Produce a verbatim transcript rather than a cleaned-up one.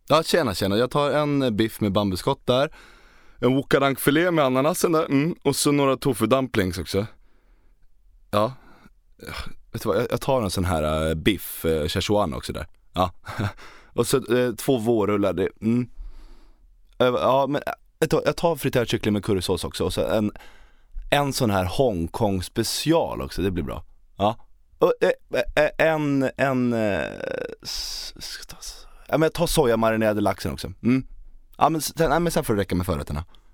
Ja, tjena, tjena. Jag tar en biff med bambuskott där. En wokadankfilé med ananasen där. Mm. Och så några tofu dumplings också. Ja. Vet du vad, jag tar en sån här uh, biff uh, Szechuan också där. Ja. Och så uh, två vårrullar. Det, mm. uh, ja, men jag tar, jag tar friterad kyckling med currysås också. Och så en, en sån här Hongkong special också. Det blir bra. Ja. Och, uh, uh, en en uh, s- s- ja, men jag tar sojamarinerade laxen också. Mm. Ja, men sen, ja, men sen får det räcka med förrätterna.